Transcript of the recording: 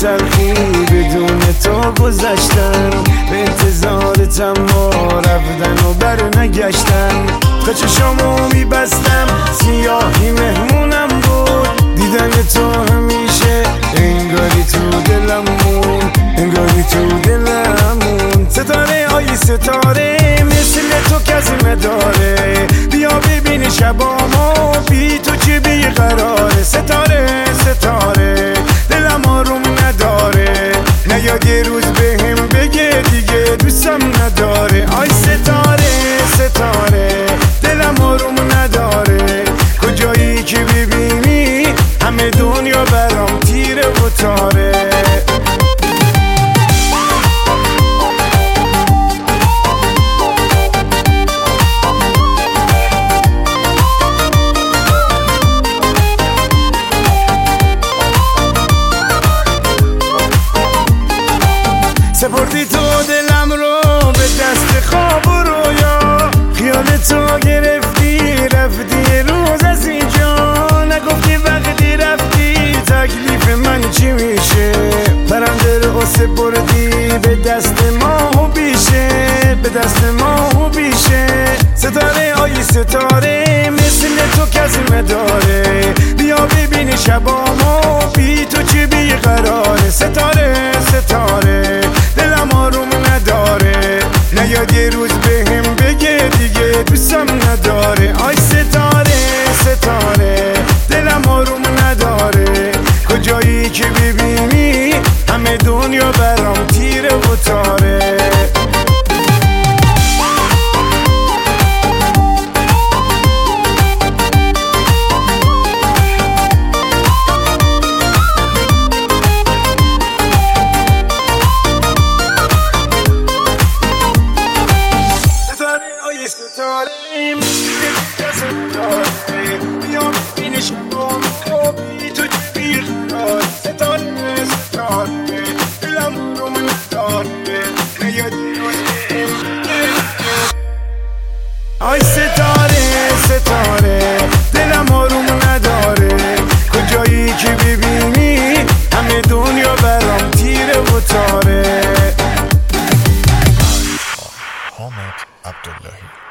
تلخی بدون تو گذشتن، به انتظارتم و رفتن و بر نگشتن. تا چشامو میبستم سیاهی مهمونم بود، دیدن تو همیشه انگاری تو دلمون، انگاری تو دلمون. ستاره آی ستاره مثل تو کسی داره، بیا ببین شبامو بی تو چه بیقراره. ستاره ستاره دلم آروم نداره، نیاد یه روز بهم بگه دیگه دوستم نداره. آی ستاره ستاره دلم آروم نداره، کجایی که ببینی همه دنیا برام تیره و تاره. سپردی تو دلم رو به دست خواب و رویا، خیال تو گرفتی رفتی روز از اینجا، نگفتی وقتی رفتی تکلیف من چی میشه. پرنده رو سپردی به دست ماه و بیشه، به دست ماه و بیشه. ستاره آی ستاره مثل تو کسی داره، بیا ببین شبامو بی تو چی بیقراره. ستاره ستاره دلم آروم نداره، نیاد یه روز بهم بگه دیگه دوستم نداره. آی ستاره ستاره دلم آروم نداره، کجایی که ببینی همه دنیا برام تیره و تاره. ستاره کسی داره، بیا ببین شبامو بی تو چه بیقراره. ستاره ستاره دلم آروم نداره، نیاد یه روز بهم بگه. آی ستاره ستاره دلم آروم نداره، کجایی که ببینی همه دنیا برام تیره و تاره. حامد عبداللهی